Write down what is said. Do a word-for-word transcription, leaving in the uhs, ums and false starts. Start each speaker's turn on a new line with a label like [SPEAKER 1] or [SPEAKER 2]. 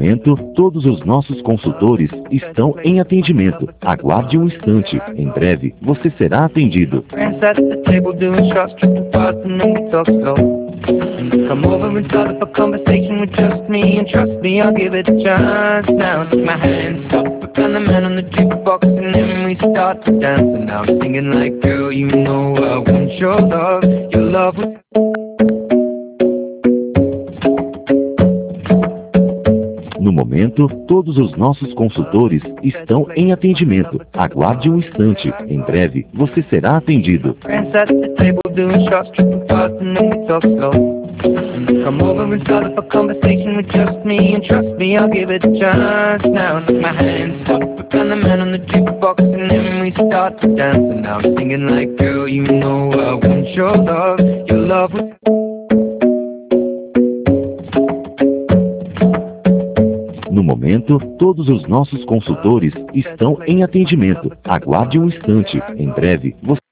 [SPEAKER 1] momento, todos os nossos consultores estão em atendimento. Aguarde um instante. Em breve, você será atendido.
[SPEAKER 2] Friends at the table doing shots, tripping fast, and then we talk slow. Come over and start up a conversation with just me, and trust me, I'll give it a chance. Now take my hand, stop it, and the man on the jukebox, and then we start to dance. And now I'm singing like, girl, you know I want your love, your love was...
[SPEAKER 1] No momento, todos os nossos consultores estão em atendimento. Aguarde um instante. Em breve, você será atendido.
[SPEAKER 2] Friends at the table doing shots, tripping fast, and then we talk slow. Come over and start up a conversation with just me, and trust me, I'll give it a chance. Now take my hand, stop it, and the man on the jukebox, and then we start to dance. And now I'm singing like, girl, you know I want your love, your love was...
[SPEAKER 1] No momento, todos os nossos consultores estão em atendimento. Aguarde um instante. Em breve, você